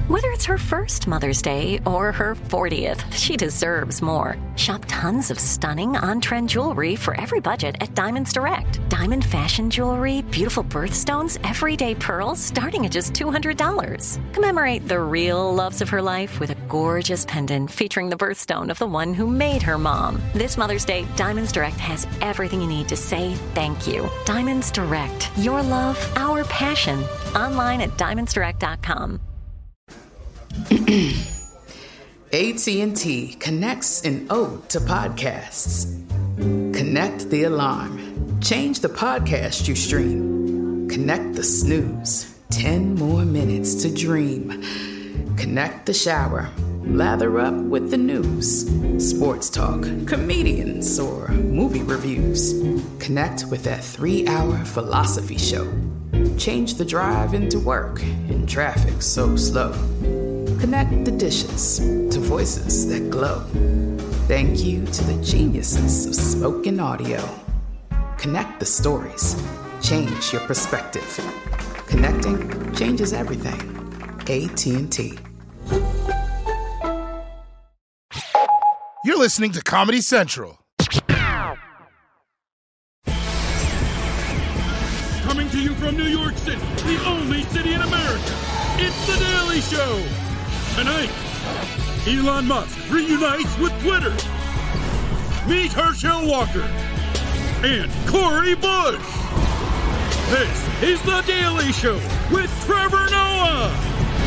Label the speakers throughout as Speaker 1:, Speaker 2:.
Speaker 1: Whether it's her first Mother's Day or her 40th, she deserves more. Shop tons of stunning on-trend jewelry for every budget at Diamonds Direct. Diamond fashion jewelry, beautiful birthstones, everyday pearls starting at just $200. Commemorate the real loves of her life with a gorgeous pendant featuring the birthstone of the one who made her mom. This Mother's Day, Diamonds Direct has everything you need to say thank you. Diamonds Direct. Your love, our passion. Online at diamondsdirect.com.
Speaker 2: AT&T connects an ode to podcasts. Connect the alarm. Change the podcast you stream. Connect the snooze. 10 more minutes to dream. Connect the shower. Lather up with the news. Sports talk, comedians, or movie reviews. Connect with that 3-hour philosophy show. Change the drive into work in traffic so slow. Connect the dishes to voices that glow. Thank you to the geniuses of spoken audio. Connect the stories. Change your perspective. Connecting changes everything. AT&T.
Speaker 3: You're listening to Comedy Central.
Speaker 4: Coming to you from New York City, the only city in America, it's The Daily Show. Tonight, Elon Musk reunites with Twitter. Meet Herschel Walker and Corey Bush. This is The Daily Show with Trevor Noah.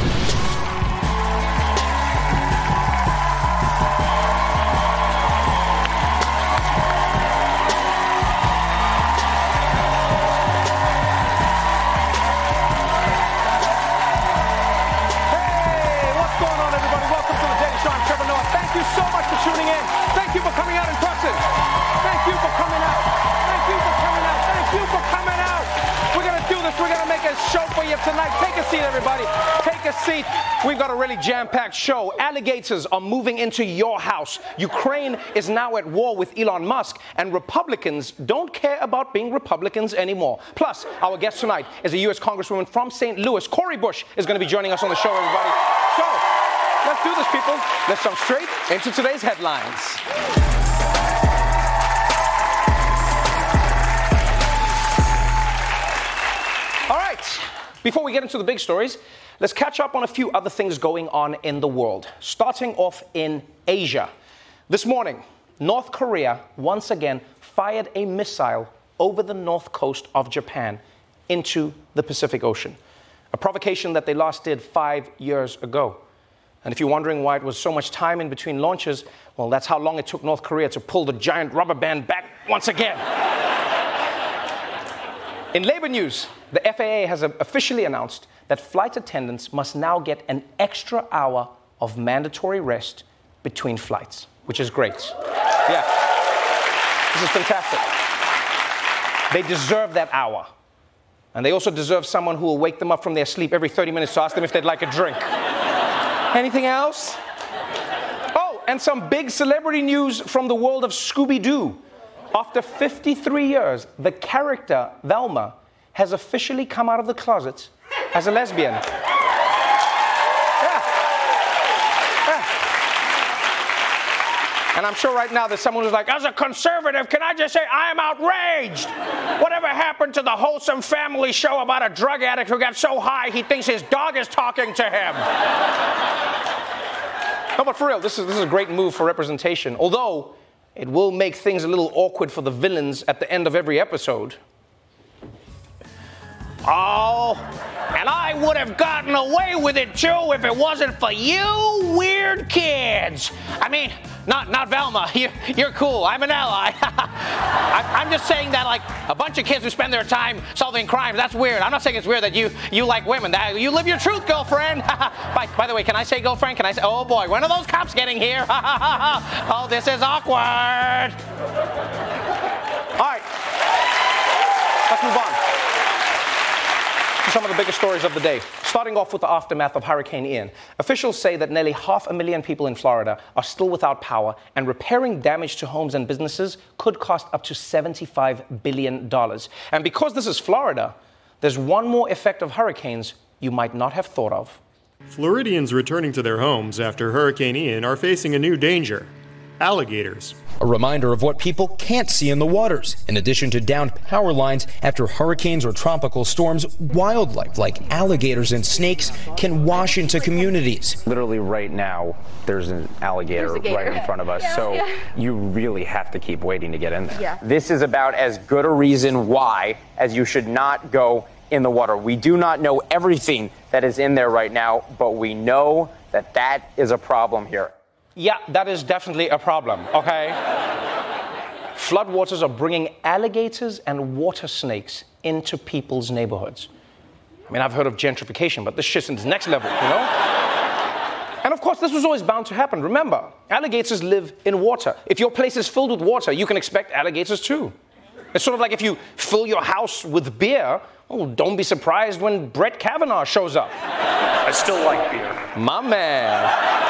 Speaker 5: Thank you so much for tuning in. Thank you for coming out in person. Thank you for coming out. Thank you for coming out. Thank you for coming out. We're going to do this. We're going to make a show for you tonight. Take a seat, everybody. Take a seat. We've got a really jam-packed show. Alligators are moving into your house. Ukraine is now at war with Elon Musk, and Republicans don't care about being Republicans anymore. Plus, our guest tonight is a U.S. Congresswoman from St. Louis. Corey Bush is going to be joining us on the show, everybody. So, let's do this, people. Let's jump straight into today's headlines. All right. Before we get into the big stories, let's catch up on a few other things going on in the world. Starting off in Asia. This morning, North Korea once again fired a missile over the north coast of Japan into the Pacific Ocean. A provocation that they last did 5 years ago. And if you're wondering why it was so much time in between launches, well, that's how long it took North Korea to pull the giant rubber band back once again. In labor news, the FAA has officially announced that flight attendants must now get an extra hour of mandatory rest between flights, which is great. Yeah, this is fantastic. They deserve that hour. And they also deserve someone who will wake them up from their sleep every 30 minutes to ask them if they'd like a drink. Anything else? Oh, and some big celebrity news from the world of Scooby-Doo. After 53 years, the character Velma has officially come out of the closet as a lesbian. And I'm sure right now there's someone who's like, as a conservative, can I just say I am outraged? Whatever happened to the wholesome family show about a drug addict who got so high he thinks his dog is talking to him? No, but for real, this is a great move for representation. Although it will make things a little awkward for the villains at the end of every episode. Oh, and I would have gotten away with it too if it wasn't for you weird kids. I mean, not Velma. You're cool. I'm an ally. I'm just saying that, like, a bunch of kids who spend their time solving crimes, that's weird. I'm not saying it's weird that you like women. You live your truth, girlfriend. By the way, can I say girlfriend? Can I say, oh boy, when are those cops getting here? Oh, this is awkward. All right. Let's move on. Some of the biggest stories of the day. Starting off with the aftermath of Hurricane Ian. Officials say that nearly 500,000 people in Florida are still without power, and repairing damage to homes and businesses could cost up to $75 billion. And because this is Florida, there's one more effect of hurricanes you might not have thought of.
Speaker 6: Floridians returning to their homes after Hurricane Ian are facing a new danger: alligators.
Speaker 7: A reminder of what people can't see in the waters. In addition to downed power lines after hurricanes or tropical storms, wildlife like alligators and snakes can wash into communities.
Speaker 8: Literally right now, there's an alligator right in front of us, you really have to keep waiting to get in there.
Speaker 9: Yeah.
Speaker 8: This is about as good a reason why as you should not go in the water. We do not know everything that is in there right now, but we know that that is a problem here.
Speaker 5: Yeah, that is definitely a problem, okay? Floodwaters are bringing alligators and water snakes into people's neighborhoods. I mean, I've heard of gentrification, but this shit's in the next level, you know? And of course, this was always bound to happen. Remember, alligators live in water. If your place is filled with water, you can expect alligators too. It's sort of like if you fill your house with beer, oh, don't be surprised when Brett Kavanaugh shows up.
Speaker 10: I still like beer.
Speaker 5: My man.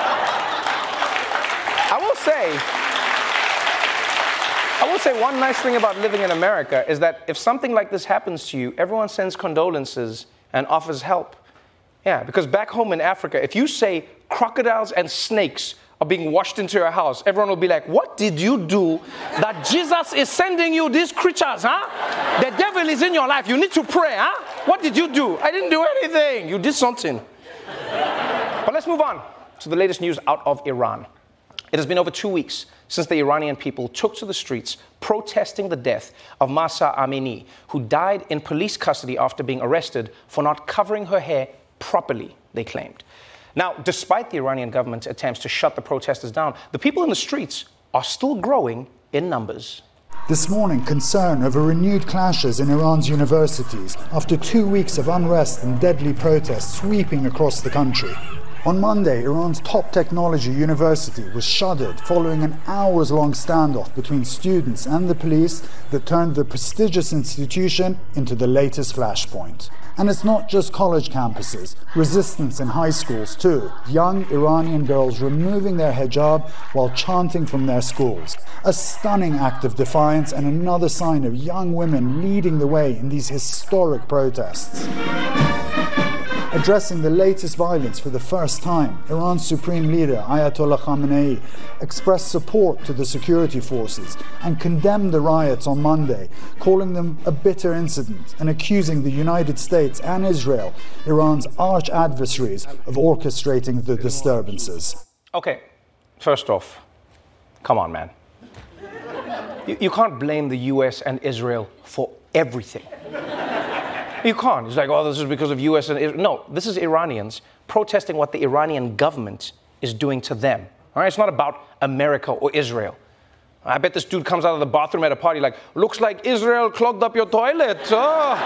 Speaker 5: I will say one nice thing about living in America is that if something like this happens to you, everyone sends condolences and offers help. Yeah, because back home in Africa, if you say crocodiles and snakes are being washed into your house, everyone will be like, what did you do that Jesus is sending you these creatures, huh? The devil is in your life. You need to pray, huh? What did you do? I didn't do anything. You did something. But let's move on to the latest news out of Iran. It has been over 2 weeks since the Iranian people took to the streets protesting the death of Mahsa Amini, who died in police custody after being arrested for not covering her hair properly, they claimed. Now, despite the Iranian government's attempts to shut the protesters down, the people in the streets are still growing in numbers.
Speaker 11: This morning, concern over renewed clashes in Iran's universities after 2 weeks of unrest and deadly protests sweeping across the country. On Monday, Iran's top technology university was shuttered following an hours-long standoff between students and the police that turned the prestigious institution into the latest flashpoint. And it's not just college campuses, resistance in high schools too. Young Iranian girls removing their hijab while chanting from their schools. A stunning act of defiance and another sign of young women leading the way in these historic protests. Addressing the latest violence for the first time, Iran's supreme leader, Ayatollah Khamenei, expressed support to the security forces and condemned the riots on Monday, calling them a bitter incident and accusing the United States and Israel, Iran's arch adversaries, of orchestrating the disturbances.
Speaker 5: Okay, first off, come on, man. You can't blame the US and Israel for everything. You can't. It's like, oh, this is because of US and Israel. No, this is Iranians protesting what the Iranian government is doing to them. All right? It's not about America or Israel. I bet this dude comes out of the bathroom at a party like, looks like Israel clogged up your toilet. Oh.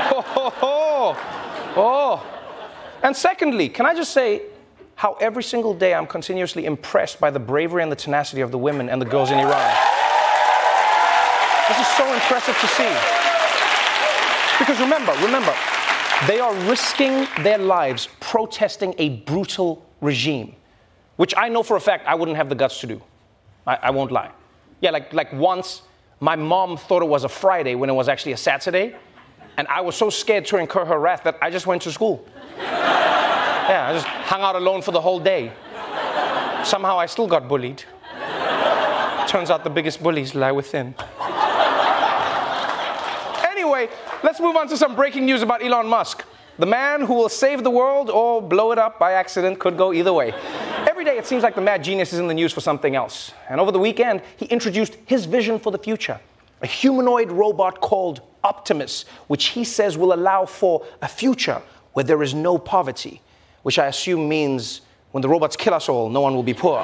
Speaker 5: Oh. And secondly, can I just say how every single day I'm continuously impressed by the bravery and the tenacity of the women and the girls in Iran. This is so impressive to see. Because remember, they are risking their lives protesting a brutal regime, which I know for a fact I wouldn't have the guts to do. I won't lie. Yeah, like once my mom thought it was a Friday when it was actually a Saturday, and I was so scared to incur her wrath that I just went to school. Yeah, I just hung out alone for the whole day. Somehow I still got bullied. Turns out the biggest bullies lie within. Anyway, let's move on to some breaking news about Elon Musk. The man who will save the world or blow it up by accident, could go either way. Every day it seems like the mad genius is in the news for something else. And over the weekend, he introduced his vision for the future. A humanoid robot called Optimus, which he says will allow for a future where there is no poverty, which I assume means when the robots kill us all, no one will be poor.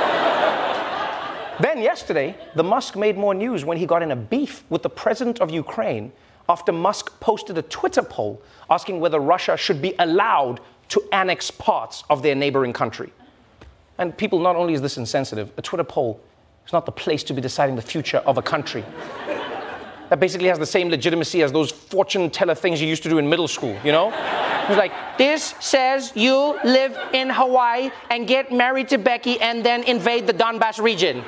Speaker 5: Then yesterday, the Musk made more news when he got in a beef with the president of Ukraine after Musk posted a Twitter poll asking whether Russia should be allowed to annex parts of their neighboring country. And people, not only is this insensitive, a Twitter poll is not the place to be deciding the future of a country. That basically has the same legitimacy as those fortune teller things you used to do in middle school, you know? It's like, this says you live in Hawaii and get married to Becky and then invade the Donbass region.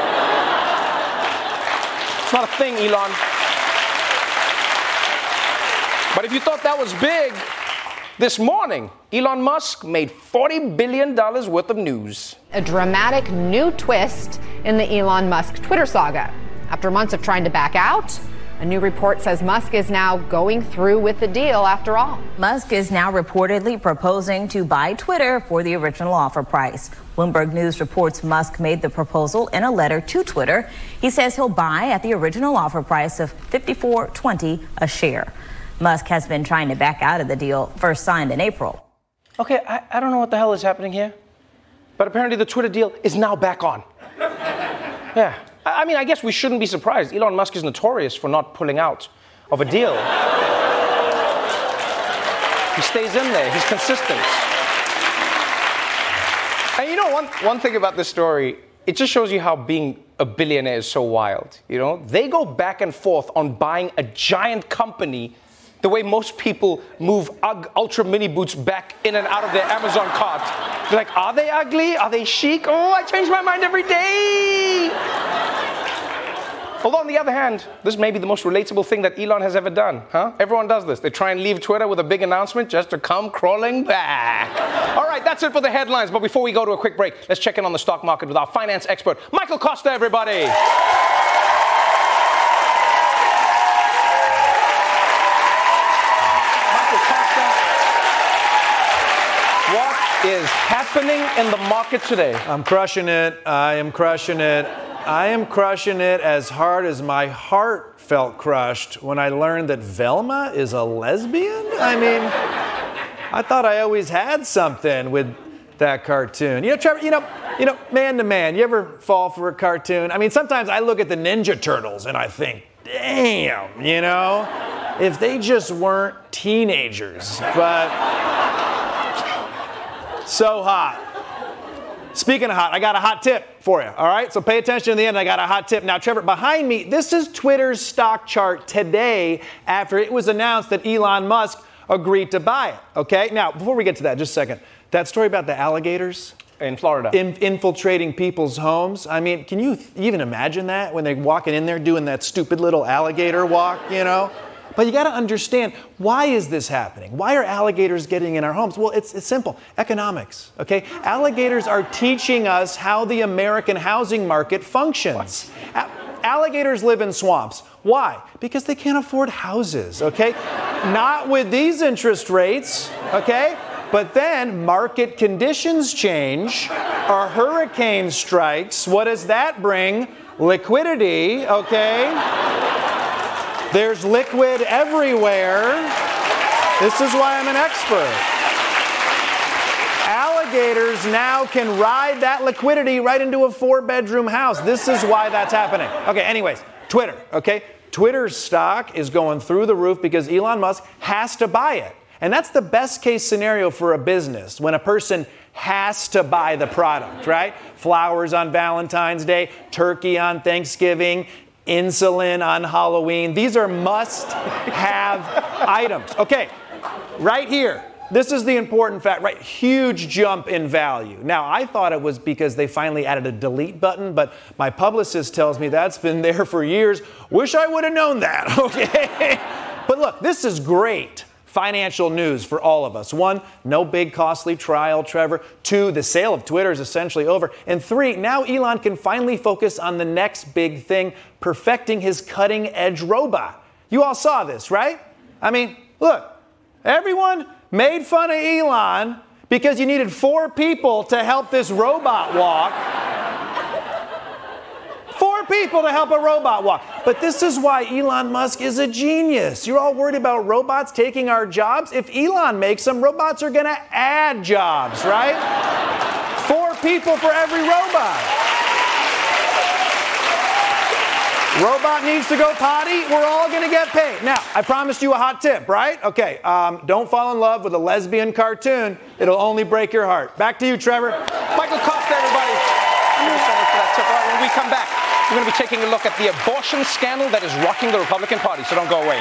Speaker 5: It's not a thing, Elon. But if you thought that was big, This morning, Elon Musk made $40 billion worth of news.
Speaker 9: A dramatic new twist in the Elon Musk Twitter saga. After months of trying to back out, a new report says Musk is now going through with the deal after all.
Speaker 12: Musk is now reportedly proposing to buy Twitter for the original offer price. Bloomberg News reports Musk made the proposal in a letter to Twitter. He says he'll buy at the original offer price of $54.20 a share. Musk has been trying to back out of the deal, first signed in April.
Speaker 5: Okay, I don't know what the hell is happening here, but apparently the Twitter deal is now back on. Yeah, I mean, I guess we shouldn't be surprised. Elon Musk is notorious for not pulling out of a deal. He stays in there, he's consistent. And you know, one thing about this story, it just shows you how being a billionaire is so wild. You know, they go back and forth on buying a giant company the way most people move UGG Ultra Mini boots back in and out of their Amazon cart. They're like, are they ugly? Are they chic? Oh, I change my mind every day. Although on the other hand, this may be the most relatable thing that Elon has ever done, huh? Everyone does this. They try and leave Twitter with a big announcement just to come crawling back. All right, that's it for the headlines. But before we go to a quick break, let's check in on the stock market with our finance expert, Michael Costa, everybody. What is happening in the market today?
Speaker 13: I'm crushing it. I am crushing it. I am crushing it as hard as my heart felt crushed when I learned that Velma is a lesbian. I mean, I thought I always had something with that cartoon. You know, Trevor, you know, man to man, you ever fall for a cartoon? I mean, sometimes I look at the Ninja Turtles and I think, damn, you know, if they just weren't teenagers. But so hot. Speaking of hot, I got a hot tip for you, all right? So pay attention to the end. I got a hot tip. Now, Trevor, behind me, this is Twitter's stock chart today after it was announced that Elon Musk agreed to buy it, okay? Now, before we get to that, just a second. That story about the alligators
Speaker 5: in Florida
Speaker 13: infiltrating people's homes. I mean, can you even imagine that when they're walking in there doing that stupid little alligator walk, you know? But you got to understand, why is this happening? Why are alligators getting in our homes? Well, it's simple. Economics, okay? Alligators are teaching us how the American housing market functions. Alligators live in swamps. Why? Because they can't afford houses, okay? Not with these interest rates, okay? But then market conditions change. A hurricane strikes. What does that bring? Liquidity, okay? There's liquid everywhere. This is why I'm an expert. Alligators now can ride that liquidity right into a 4-bedroom house. This is why that's happening. Okay, anyways, Twitter, okay? Twitter's stock is going through the roof because Elon Musk has to buy it. And that's the best case scenario for a business, when a person has to buy the product, right? Flowers on Valentine's Day, turkey on Thanksgiving, insulin on Halloween. These are must-have items. Okay, right here. This is the important fact, right? Huge jump in value. Now, I thought it was because they finally added a delete button, but my publicist tells me that's been there for years. Wish I would have known that, okay? But look, this is great financial news for all of us. 1, no big costly trial, Trevor. 2, the sale of Twitter is essentially over. And 3, now Elon can finally focus on the next big thing, perfecting his cutting-edge robot. You all saw this, right? I mean, look, everyone made fun of Elon because you needed 4 people to help this robot walk. 4 people to help a robot walk. But this is why Elon Musk is a genius. You're all worried about robots taking our jobs? If Elon makes them, robots are going to add jobs, right? 4 people for every robot. Robot needs to go potty, we're all going to get paid. Now, I promised you a hot tip, right? Okay, don't fall in love with a lesbian cartoon. It'll only break your heart. Back to you, Trevor.
Speaker 5: Michael Costa, everybody. Thank you so much for that tip. All right, when we come back, we're going to be taking a look at the abortion scandal that is rocking the Republican Party, so don't go away.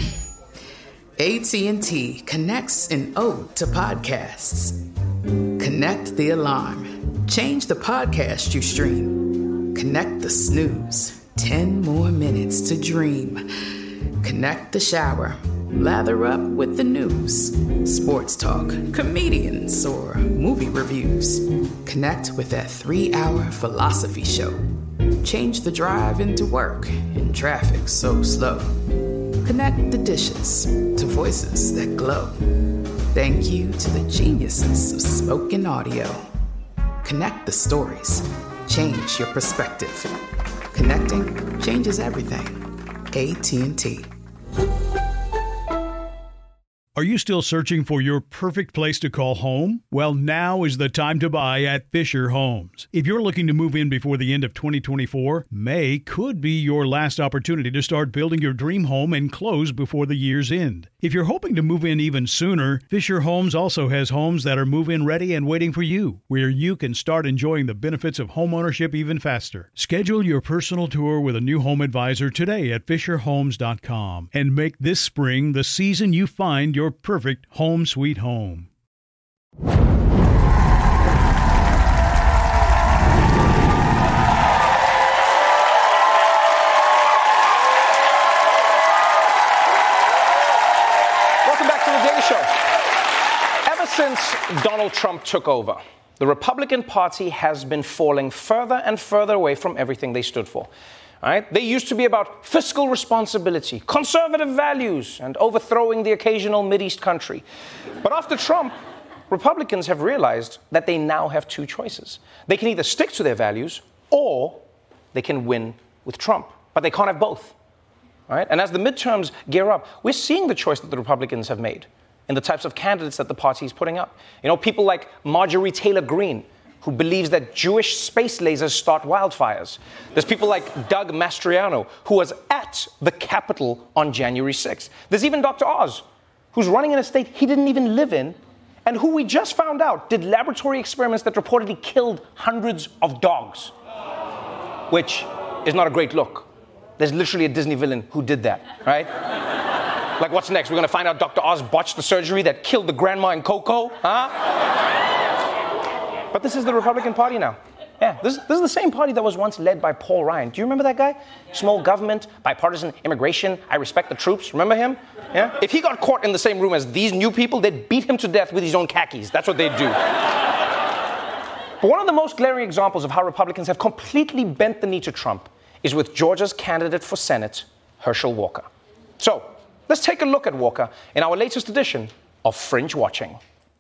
Speaker 2: AT&T connects an ode to podcasts. Connect the alarm. Change the podcast you stream. Connect the snooze. 10 more minutes to dream. Connect the shower. Lather up with the news. Sports talk, comedians, or movie reviews. Connect with that 3-hour philosophy show. Change the drive into work in traffic so slow. Connect the dishes to voices that glow. Thank you to the geniuses of spoken audio. Connect the stories. Change your perspective. Connecting changes everything. AT&T.
Speaker 14: Are you still searching for your perfect place to call home? Well, now is the time to buy at Fisher Homes. If you're looking to move in before the end of 2024, May could be your last opportunity to start building your dream home and close before the year's end. If you're hoping to move in even sooner, Fisher Homes also has homes that are move-in ready and waiting for you, where you can start enjoying the benefits of homeownership even faster. Schedule your personal tour with a new home advisor today at FisherHomes.com and make this spring the season you find your perfect home sweet home.
Speaker 5: Welcome back to the Daily Show. Ever since Donald Trump took over, the Republican Party has been falling further and further away from everything they stood for. Right? They used to be about fiscal responsibility, conservative values, and overthrowing the occasional Mideast country. But after Trump, Republicans have realized that they now have two choices. They can either stick to their values or they can win with Trump. But they can't have both. Right? And as the midterms gear up, we're seeing the choice that the Republicans have made in the types of candidates that the party is putting up. You know, people like Marjorie Taylor Greene, who believes that Jewish space lasers start wildfires. There's people like Doug Mastriano, who was at the Capitol on January 6th. There's even Dr. Oz, who's running in a state he didn't even live in, and who we just found out did laboratory experiments that reportedly killed hundreds of dogs, which is not a great look. There's literally a Disney villain who did that, right? Like, what's next? We're gonna find out Dr. Oz botched the surgery that killed the grandma in Coco, huh? But this is the Republican Party now. Yeah, this is the same party that was once led by Paul Ryan. Do you remember that guy? Small government, bipartisan immigration, I respect the troops. Remember him? Yeah? If he got caught in the same room as these new people, they'd beat him to death with his own khakis. That's what they'd do. But one of the most glaring examples of how Republicans have completely bent the knee to Trump is with Georgia's candidate for Senate, Herschel Walker. So, let's take a look at Walker in our latest edition of Fringe Watching.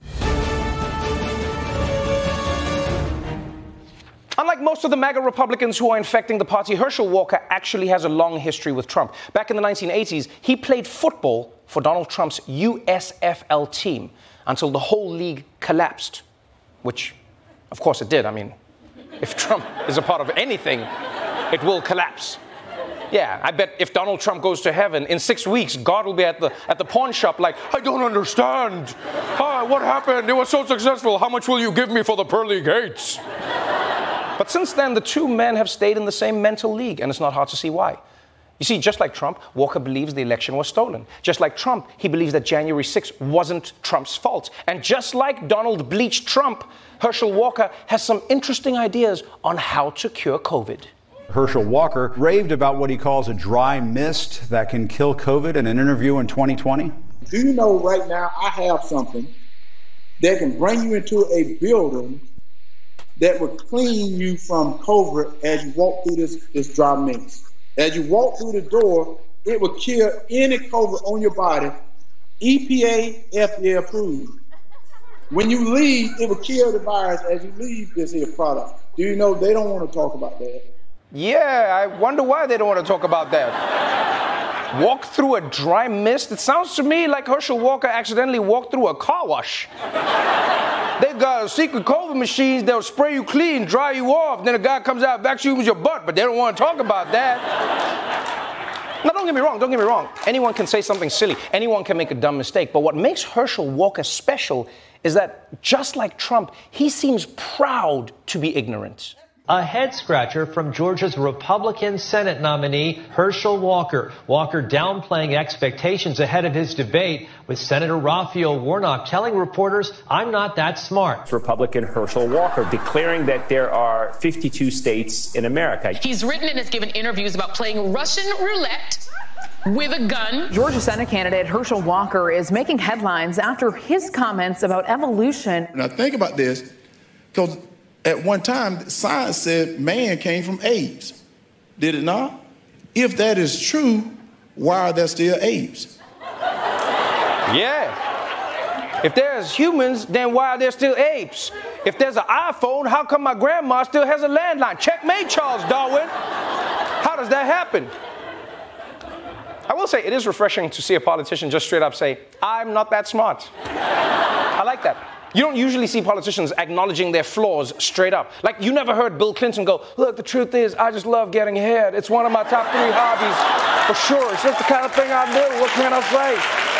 Speaker 5: Unlike most of the MAGA Republicans who are infecting the party, Herschel Walker actually has a long history with Trump. Back in the 1980s, he played football for Donald Trump's USFL team until the whole league collapsed, which, of course, it did. I mean, if Trump is a part of anything, it will collapse. Yeah, I bet if Donald Trump goes to heaven, in 6 weeks, God will be at the pawn shop like, I don't understand. What happened? It was so successful. How much will you give me for the pearly gates? But since then, the two men have stayed in the same mental league, and it's not hard to see why. You see, just like Trump, Walker believes the election was stolen. Just like Trump, he believes that January 6th wasn't Trump's fault. And just like Donald bleached Trump, Herschel Walker has some interesting ideas on how to cure COVID.
Speaker 15: Herschel Walker raved about what he calls a dry mist that can kill COVID in an interview in 2020.
Speaker 16: Do you know right now I have something that can bring you into a building that will clean you from COVID as you walk through this dry mist. As you walk through the door, it will kill any COVID on your body. EPA, FDA approved. When you leave, it will kill the virus as you leave this here product. Do you know they don't want to talk about that?
Speaker 5: Yeah, I wonder why they don't want to talk about that. Walk through a dry mist? It sounds to me like Herschel Walker accidentally walked through a car wash. They got secret COVID machines that'll spray you clean, dry you off. Then a guy comes out, vacuums your butt, but they don't want to talk about that. Now, don't get me wrong. Anyone can say something silly. Anyone can make a dumb mistake. But what makes Herschel Walker special is that, just like Trump, he seems proud to be ignorant.
Speaker 17: A head-scratcher from Georgia's Republican Senate nominee, Herschel Walker. Walker downplaying expectations ahead of his debate with Senator Raphael Warnock, telling reporters, "I'm not that smart."
Speaker 18: Republican Herschel Walker declaring that there are 52 states in America.
Speaker 19: He's written and has given interviews about playing Russian roulette with a gun.
Speaker 20: Georgia Senate candidate Herschel Walker is making headlines after his comments about evolution.
Speaker 21: Now think about this, because at one time, science said man came from apes. Did it not? If that is true, why are there still apes?
Speaker 22: Yeah. If there's humans, then why are there still apes? If there's an iPhone, how come my grandma still has a landline? Checkmate, Charles Darwin. How does that happen? I will say it is refreshing to see a politician just straight up say, "I'm not that smart." I like that. You don't usually see politicians acknowledging their flaws straight up. Like, you never heard Bill Clinton go, "Look, the truth is, I just love getting ahead. It's one of my top 3 hobbies, for sure. It's just the kind of thing I do. What can I say?"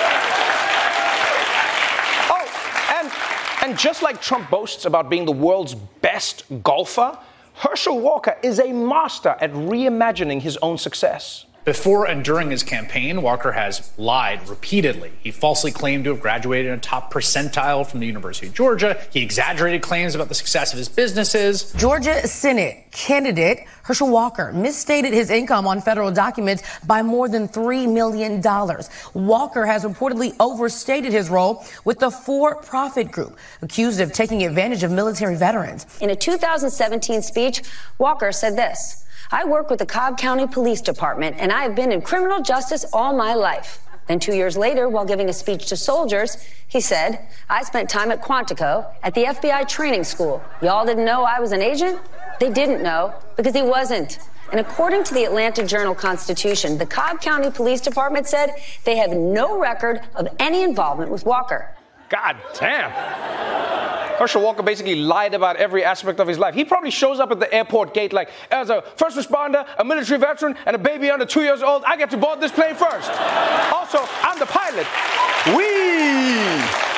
Speaker 22: Oh, and just like Trump boasts about being the world's best golfer, Herschel Walker is a master at reimagining his own success.
Speaker 23: Before and during his campaign, Walker has lied repeatedly. He falsely claimed to have graduated in a top percentile from the University of Georgia. He exaggerated claims about the success of his businesses.
Speaker 24: Georgia Senate candidate Herschel Walker misstated his income on federal documents by more than $3 million. Walker has reportedly overstated his role with the for-profit group, accused of taking advantage of military veterans.
Speaker 25: In a 2017 speech, Walker said this: "I work with the Cobb County Police Department, and I have been in criminal justice all my life." Then 2 years later, while giving a speech to soldiers, he said, "I spent time at Quantico at the FBI training school. Y'all didn't know I was an agent?" They didn't know because he wasn't. And according to the Atlanta Journal-Constitution, the Cobb County Police Department said they have no record of any involvement with Walker.
Speaker 22: God damn. Herschel Walker basically lied about every aspect of his life. He probably shows up at the airport gate like, "As a first responder, a military veteran, and a baby under 2 years old, I get to board this plane first. Also, I'm the pilot." Whee!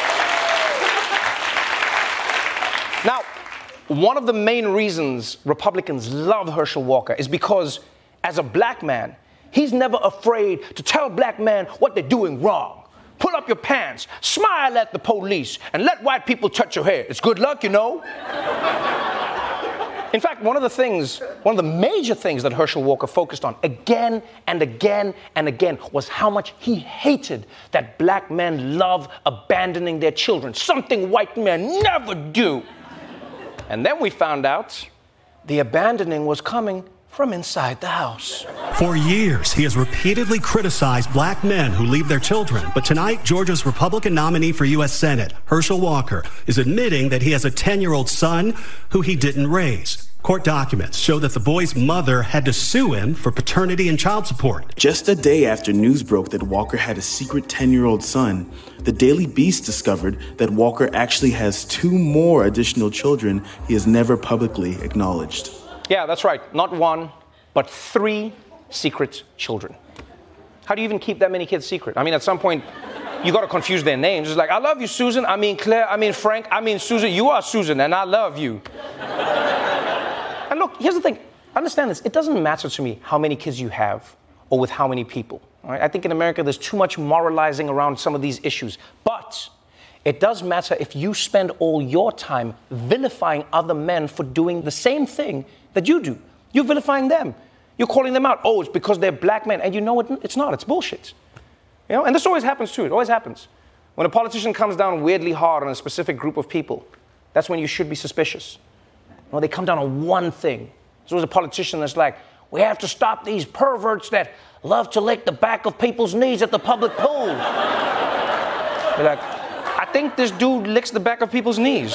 Speaker 22: Now, one of the main reasons Republicans love Herschel Walker is because, as a black man, he's never afraid to tell black men what they're doing wrong. Pull up your pants, smile at the police, and let white people touch your hair. It's good luck, you know. In fact, one of the major things that Herschel Walker focused on again and again and again was how much he hated that black men love abandoning their children, something white men never do. And then we found out the abandoning was coming from inside the house.
Speaker 26: For years, he has repeatedly criticized black men who leave their children. But tonight, Georgia's Republican nominee for U.S. Senate, Herschel Walker, is admitting that he has a 10-year-old son who he didn't raise. Court documents show that the boy's mother had to sue him for paternity and child support.
Speaker 27: Just a day after news broke that Walker had a secret 10-year-old son, the Daily Beast discovered that Walker actually has 2 more additional children he has never publicly acknowledged.
Speaker 22: Yeah, that's right. Not 1, but 3 secret children. How do you even keep that many kids secret? I mean, at some point, you got to confuse their names. It's like, "I love you, Susan. I mean, Claire. I mean, Frank. I mean, Susan. You are Susan, and I love you." And look, here's the thing. Understand this. It doesn't matter to me how many kids you have or with how many people. All right? I think in America, there's too much moralizing around some of these issues. But it does matter if you spend all your time vilifying other men for doing the same thing that you do. You're vilifying them. You're calling them out. "Oh, it's because they're black men." And you know what? It's not. It's bullshit. You know, and this always happens too. It always happens. When a politician comes down weirdly hard on a specific group of people, that's when you should be suspicious. You know, they come down on one thing. So there's a politician that's like, "We have to stop these perverts that love to lick the back of people's knees at the public pool." You're like, "I think this dude licks the back of people's knees."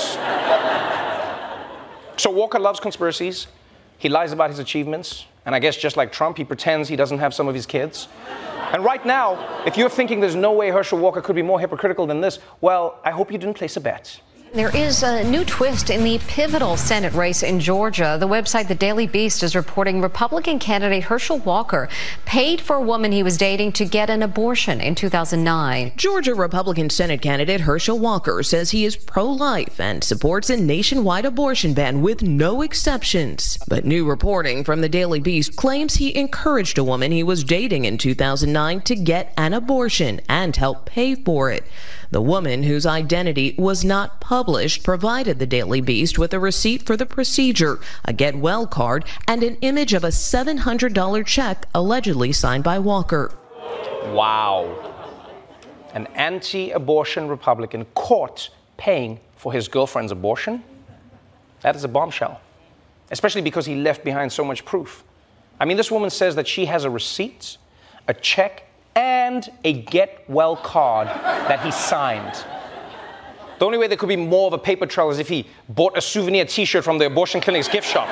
Speaker 22: So Walker loves conspiracies. He lies about his achievements. And I guess just like Trump, he pretends he doesn't have some of his kids. And right now, if you're thinking there's no way Herschel Walker could be more hypocritical than this, well, I hope you didn't place a bet.
Speaker 1: There is a new twist in the pivotal Senate race in Georgia. The website The Daily Beast is reporting Republican candidate Herschel Walker paid for a woman he was dating to get an abortion in 2009.
Speaker 3: Georgia Republican Senate candidate Herschel Walker says he is pro-life and supports a nationwide abortion ban with no exceptions. But new reporting from The Daily Beast claims he encouraged a woman he was dating in 2009 to get an abortion and help pay for it. The woman, whose identity was not published, provided the Daily Beast with a receipt for the procedure, a get well card, and an image of a $700 check allegedly signed by Walker.
Speaker 22: Wow. An anti-abortion Republican caught paying for his girlfriend's abortion? That is a bombshell, especially because he left behind so much proof. I mean, this woman says that she has a receipt, a check, and a get well card that he signed. The only way there could be more of a paper trail is if he bought a souvenir t-shirt from the abortion clinic's gift shop.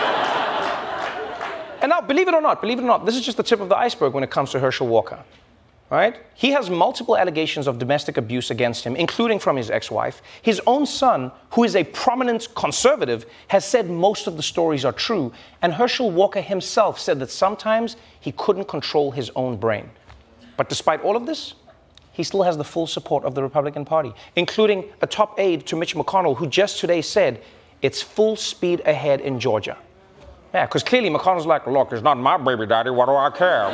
Speaker 22: And now, believe it or not, this is just the tip of the iceberg when it comes to Herschel Walker. Right? He has multiple allegations of domestic abuse against him, including from his ex-wife. His own son, who is a prominent conservative, has said most of the stories are true. And Herschel Walker himself said that sometimes he couldn't control his own brain. But despite all of this, he still has the full support of the Republican Party, including a top aide to Mitch McConnell, who just today said it's full speed ahead in Georgia. Yeah, because clearly McConnell's like, look, it's not my baby daddy, what do I care?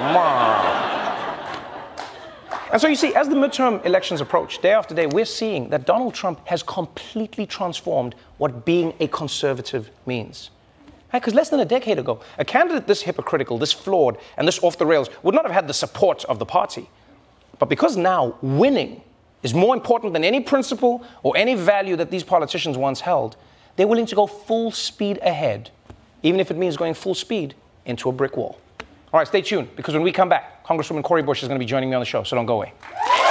Speaker 22: And so you see, as the midterm elections approach, day after day, we're seeing that Donald Trump has completely transformed what being a conservative means. Because less than a decade ago, a candidate this hypocritical, this flawed, and this off the rails would not have had the support of the party. But because now winning is more important than any principle or any value that these politicians once held, they're willing to go full speed ahead, even if it means going full speed into a brick wall. All right, stay tuned, because when we come back, Congresswoman Cori Bush is going to be joining me on the show, so don't go away.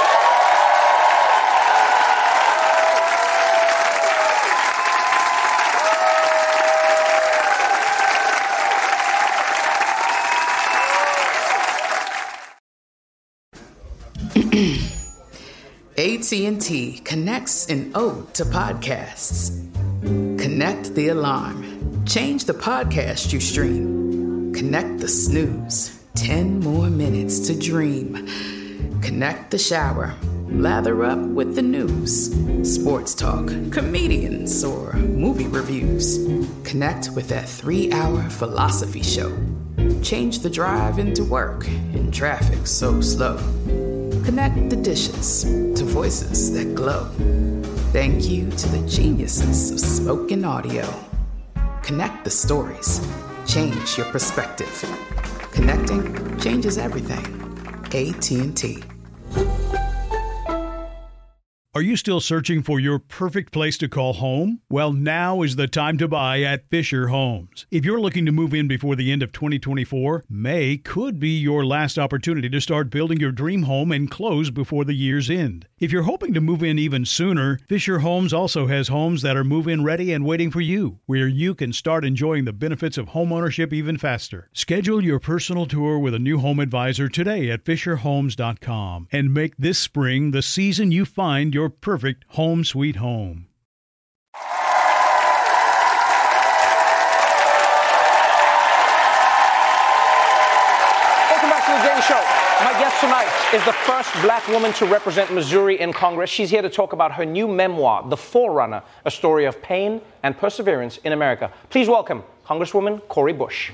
Speaker 2: AT&T connects an ode to podcasts. Connect the alarm. Change the podcast you stream. Connect the snooze. 10 more minutes to dream. Connect the shower. Lather up with the news. Sports talk, comedians, or movie reviews. Connect with that 3-hour philosophy show. Change the drive into work in traffic so slow. Connect the dishes to voices that glow. Thank you to the geniuses of spoken audio. Connect the stories. Change your perspective. Connecting changes everything. AT&T.
Speaker 14: Are you still searching for your perfect place to call home? Well, now is the time to buy at Fisher Homes. If you're looking to move in before the end of 2024, May could be your last opportunity to start building your dream home and close before the year's end. If you're hoping to move in even sooner, Fisher Homes also has homes that are move-in ready and waiting for you, where you can start enjoying the benefits of homeownership even faster. Schedule your personal tour with a new home advisor today at FisherHomes.com and make this spring the season you find your perfect home sweet home.
Speaker 22: Welcome back to the Daily Show. My guest tonight is the first black woman to represent Missouri in Congress. She's here to talk about her new memoir, The Forerunner, a story of pain and perseverance in America. Please welcome Congresswoman Cori Bush.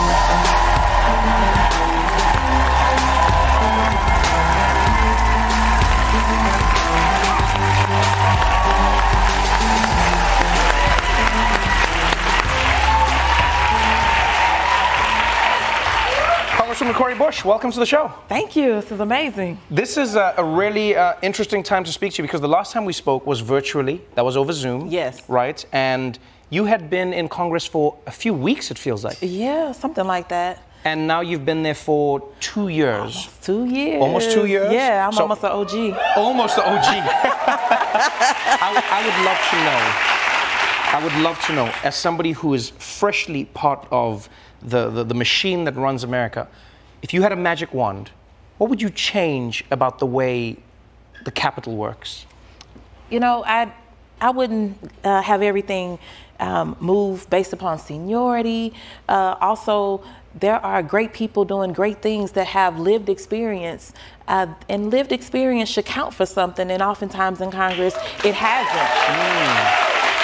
Speaker 22: Congresswoman Cori Bush, welcome to the show.
Speaker 4: Thank you. This is amazing.
Speaker 22: This is a really interesting time to speak to you because the last time we spoke was virtually. That was over Zoom.
Speaker 4: Yes.
Speaker 22: Right? And you had been in Congress for a few weeks, it feels like.
Speaker 4: Yeah, something like that.
Speaker 22: And now you've been there for 2 years.
Speaker 4: Almost 2 years.
Speaker 22: Almost 2 years?
Speaker 4: Yeah, I'm almost an OG.
Speaker 22: Almost an OG. I would love to know, as somebody who is freshly part of the machine that runs America, if you had a magic wand, what would you change about the way the Capitol works?
Speaker 4: You know, have everything move based upon seniority. Also, there are great people doing great things that have lived experience, and lived experience should count for something, and oftentimes in Congress, it hasn't.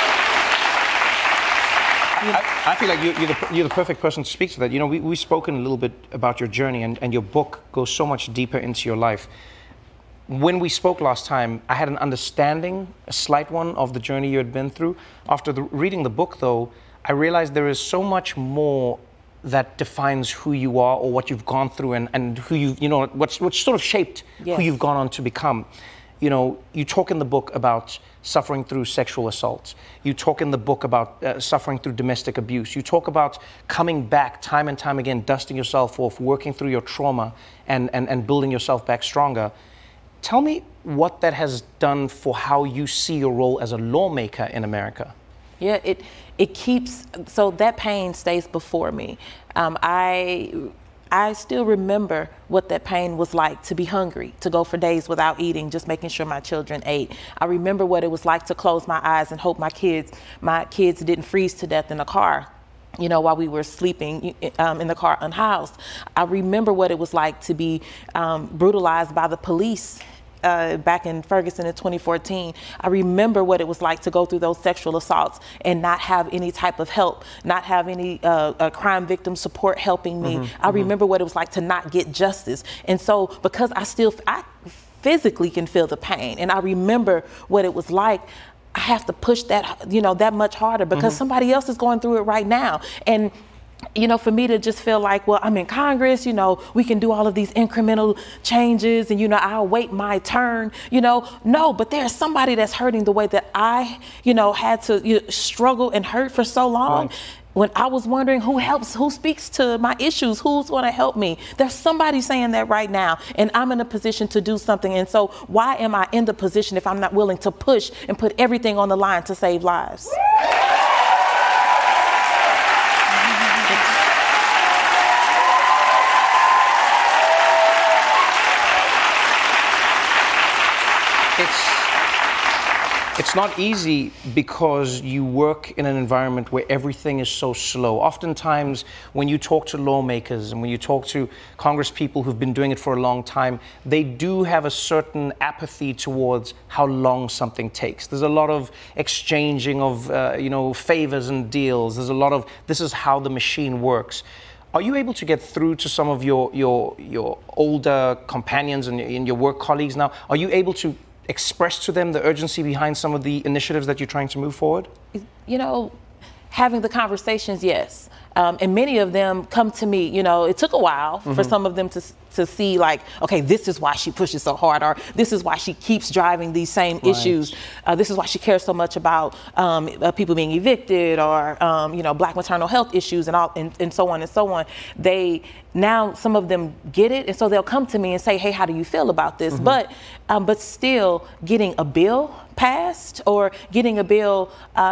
Speaker 22: I feel like you're the perfect person to speak to that. You know, we've spoken a little bit about your journey, and your book goes so much deeper into your life. When we spoke last time, I had an understanding, a slight one, of the journey you had been through. After reading the book, though, I realized there is so much more that defines who you are or what you've gone through, and who what's sort of shaped who you've gone on to become. You know, you talk in the book about suffering through sexual assault. You talk in the book about suffering through domestic abuse. You talk about coming back time and time again, dusting yourself off, working through your trauma, and building yourself back stronger. Tell me what that has done for how you see your role as a lawmaker in America.
Speaker 4: Yeah, it keeps, so that pain stays before me. I still remember what that pain was like, to be hungry, to go for days without eating, just making sure my children ate. I remember what it was like to close my eyes and hope my kids didn't freeze to death in the car, you know, while we were sleeping in the car unhoused. I remember what it was like to be brutalized by the police back in Ferguson in 2014. I remember what it was like to go through those sexual assaults and not have any type of help, not have any crime victim support helping me. I remember what it was like to not get justice. And so because I physically can feel the pain, and I remember what it was like, I have to push that, that much harder because somebody else is going through it right now. And for me to just feel like, well, I'm in Congress, we can do all of these incremental changes and, I'll wait my turn, no, but there's somebody that's hurting the way that I, had to struggle and hurt for so long. Right. When I was wondering who speaks to my issues, who's going to help me, there's somebody saying that right now, and I'm in a position to do something. And so why am I in the position if I'm not willing to push and put everything on the line to save lives?
Speaker 22: It's not easy because you work in an environment where everything is so slow. Oftentimes, when you talk to lawmakers and when you talk to Congress people who've been doing it for a long time, they do have a certain apathy towards how long something takes. There's a lot of exchanging of, favors and deals. There's a lot of, this is how the machine works. Are you able to get through to some of your older companions and your work colleagues now? Are you able to express to them the urgency behind some of the initiatives that you're trying to move forward?
Speaker 4: Having the conversations, yes. And many of them come to me, it took a while for some of them to see like, okay, this is why she pushes so hard, or this is why she keeps driving these same issues. This is why she cares so much about people being evicted, or, Black maternal health issues and all, and so on and so on. Now some of them get it, and so they'll come to me and say, hey, how do you feel about this? But still getting a bill passed, or getting a bill,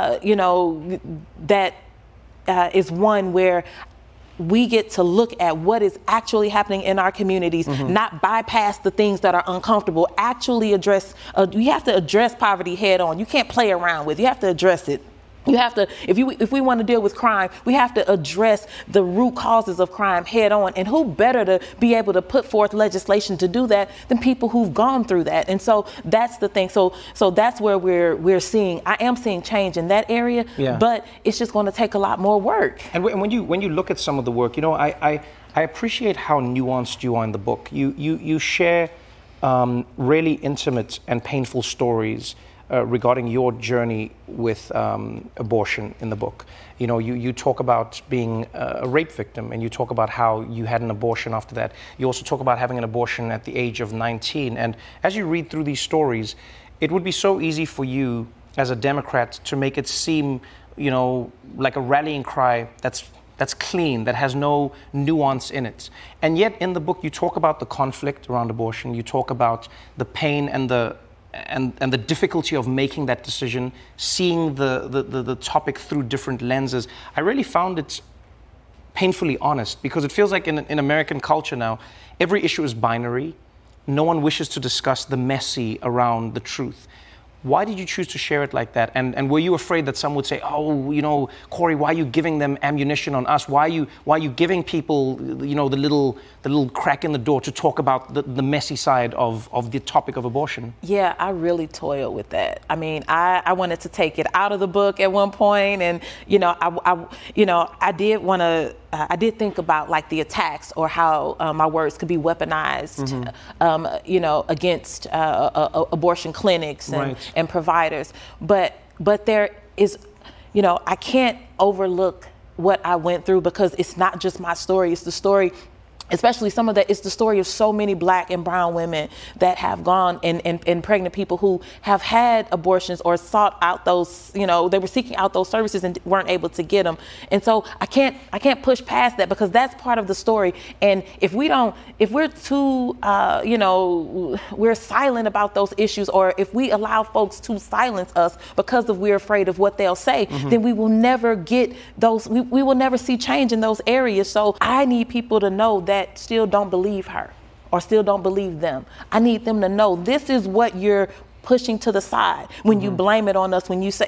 Speaker 4: that is one where we get to look at what is actually happening in our communities, not bypass the things that are uncomfortable, actually address, you have to address poverty head on. You can't play around with it. You have to address it. You have to, if we want to deal with crime, we have to address the root causes of crime head on. And who better to be able to put forth legislation to do that than people who've gone through that? And so that's the thing. So that's where I am seeing change in that area, but it's just going to take a lot more work.
Speaker 22: And when you look at some of the work, I appreciate how nuanced you are in the book. You share really intimate and painful stories regarding your journey with abortion in the book. You talk about being a rape victim, and you talk about how you had an abortion after that. You also talk about having an abortion at the age of 19. And as you read through these stories, it would be so easy for you as a Democrat to make it seem, like a rallying cry that's clean, that has no nuance in it. And yet in the book, you talk about the conflict around abortion. You talk about the pain and the difficulty of making that decision, seeing the topic through different lenses. I really found it painfully honest, because it feels like in American culture now, every issue is binary. No one wishes to discuss the messy around the truth. Why did you choose to share it like that? And were you afraid that some would say, oh, you know, Corey, why are you giving them ammunition on us? Why are you giving people, you know, the little crack in the door to talk about the messy side of the topic of abortion?
Speaker 4: Yeah, I really toiled with that. I mean, I wanted to take it out of the book at one point, and I did think about like the attacks or how my words could be weaponized, against abortion clinics and providers. But there is, I can't overlook what I went through, because it's not just my story. It's the story, especially some of that, it's the story of so many Black and brown women that have gone and pregnant people who have had abortions or sought out those, they were seeking out those services and weren't able to get them. And so I can't push past that, because that's part of the story. And if we're too, we're silent about those issues, or if we allow folks to silence us because we're afraid of what they'll say, then we will never get those, we will never see change in those areas. So I need people to know that still don't believe her or still don't believe them. I need them to know this is what you're pushing to the side when you blame it on us, when you say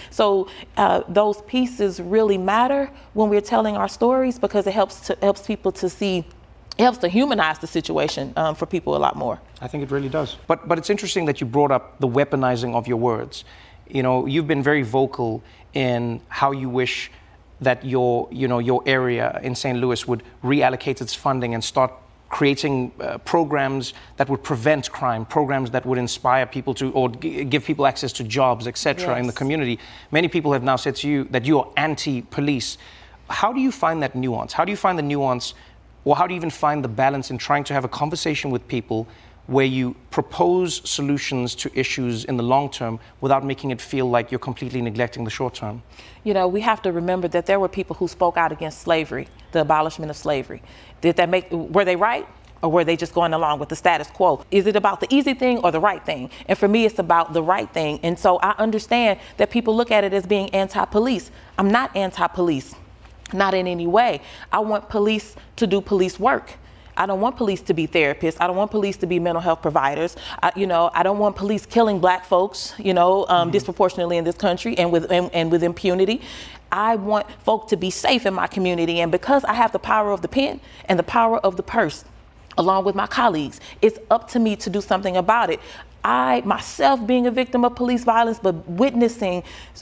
Speaker 4: those pieces really matter when we're telling our stories, because it helps people to see, it helps to humanize the situation for people a lot more.
Speaker 22: I think it really does. But it's interesting that you brought up the weaponizing of your words. You've been very vocal in how you wish that your area in St. Louis would reallocate its funding and start creating programs that would prevent crime, programs that would inspire people to, or give people access to jobs, etc. in the community. Many people have now said to you that you are anti-police. How do you find that nuance? How do you find the nuance, or how do you even find the balance in trying to have a conversation with people where you propose solutions to issues in the long term without making it feel like you're completely neglecting the short term?
Speaker 4: We have to remember that there were people who spoke out against slavery, the abolishment of slavery. Were they right? Or were they just going along with the status quo? Is it about the easy thing or the right thing? And for me, it's about the right thing. And so I understand that people look at it as being anti-police. I'm not anti-police, not in any way. I want police to do police work. I don't want police to be therapists. I don't want police to be mental health providers. I don't want police killing Black folks, disproportionately in this country and with impunity. I want folk to be safe in my community. And because I have the power of the pen and the power of the purse, along with my colleagues, it's up to me to do something about it. I, myself, being a victim of police violence, but witnessing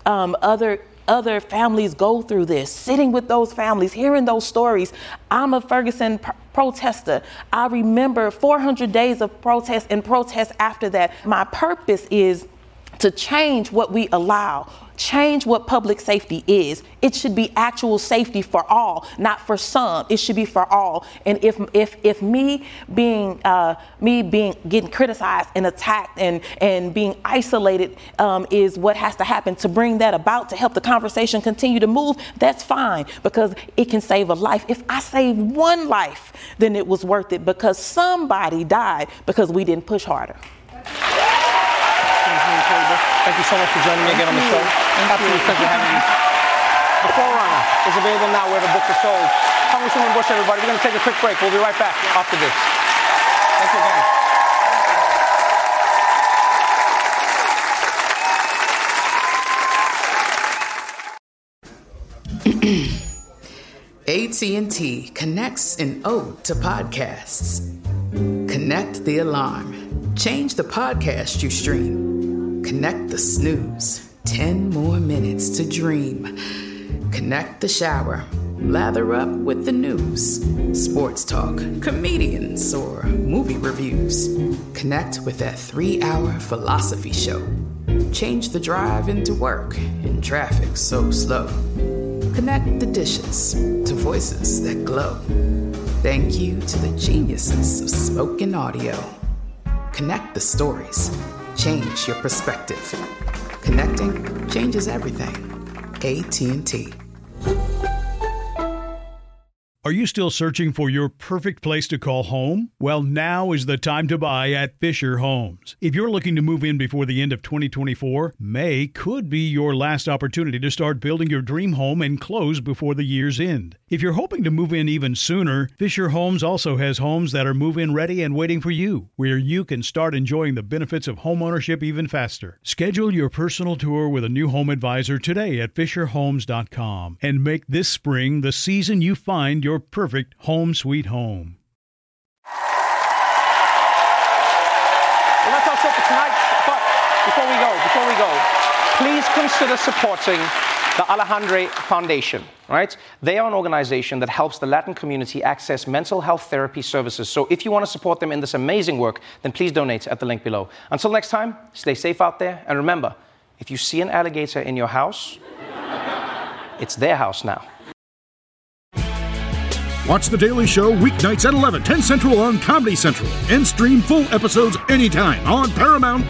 Speaker 4: other families go through this, sitting with those families, hearing those stories. I'm a Ferguson protester. I remember 400 days of protest and protest after that. My purpose is to change what we allow, change what public safety is. It should be actual safety for all, not for some. It should be for all. And if me being getting criticized and attacked and being isolated is what has to happen to bring that about, to help the conversation continue to move, that's fine, because it can save a life. If I save one life, then it was worth it, because somebody died because we didn't push harder.
Speaker 22: Thank you so much for joining me again on the show. Absolutely pleasure having you. The Forerunner is available now wherever books are sold. Congresswoman Bush, everybody, we're going to take a quick break. We'll be right back after this. Thank you again.
Speaker 2: AT&T connects an ode to podcasts. Connect the alarm. Change the podcast you stream. Connect the snooze. 10 more minutes to dream. Connect the shower. Lather up with the news. Sports talk, comedians, or movie reviews. Connect with that 3-hour philosophy show. Change the drive into work in traffic so slow. Connect the dishes to voices that glow. Thank you to the geniuses of spoken audio. Connect the stories. Change your perspective. Connecting changes everything. AT&T.
Speaker 14: Are you still searching for your perfect place to call home? Well, now is the time to buy at Fisher Homes. If you're looking to move in before the end of 2024, May could be your last opportunity to start building your dream home and close before the year's end. If you're hoping to move in even sooner, Fisher Homes also has homes that are move-in ready and waiting for you, where you can start enjoying the benefits of homeownership even faster. Schedule your personal tour with a new home advisor today at FisherHomes.com and make this spring the season you find your perfect home sweet home.
Speaker 22: Well, that's our show for tonight. But before we go, please consider supporting the Alejandre Foundation, right? They are an organization that helps the Latin community access mental health therapy services. So if you want to support them in this amazing work, then please donate at the link below. Until next time, stay safe out there. And remember, if you see an alligator in your house, it's their house now.
Speaker 6: Watch The Daily Show weeknights at 11, 10 Central on Comedy Central. And stream full episodes anytime on Paramount+.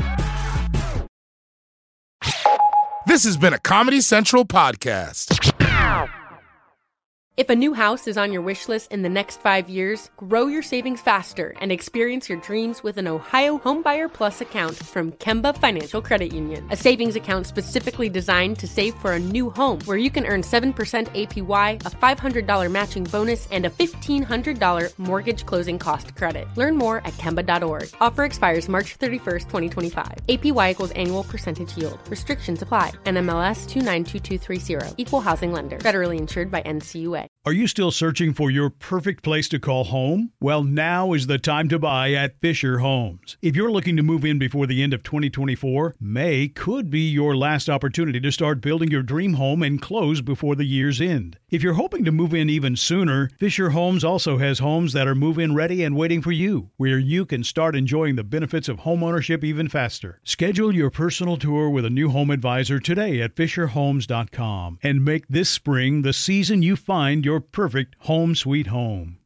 Speaker 7: This has been a Comedy Central podcast.
Speaker 8: If a new house is on your wish list in the next 5 years, grow your savings faster and experience your dreams with an Ohio Homebuyer Plus account from Kemba Financial Credit Union. A savings account specifically designed to save for a new home, where you can earn 7% APY, a $500 matching bonus, and a $1,500 mortgage closing cost credit. Learn more at Kemba.org. Offer expires March 31st, 2025. APY equals annual percentage yield. Restrictions apply. NMLS 292230. Equal housing lender. Federally insured by NCUA.
Speaker 14: Are you still searching for your perfect place to call home? Well, now is the time to buy at Fisher Homes. If you're looking to move in before the end of 2024, May could be your last opportunity to start building your dream home and close before the year's end. If you're hoping to move in even sooner, Fisher Homes also has homes that are move-in ready and waiting for you, where you can start enjoying the benefits of homeownership even faster. Schedule your personal tour with a new home advisor today at FisherHomes.com and make this spring the season you find your perfect home sweet home.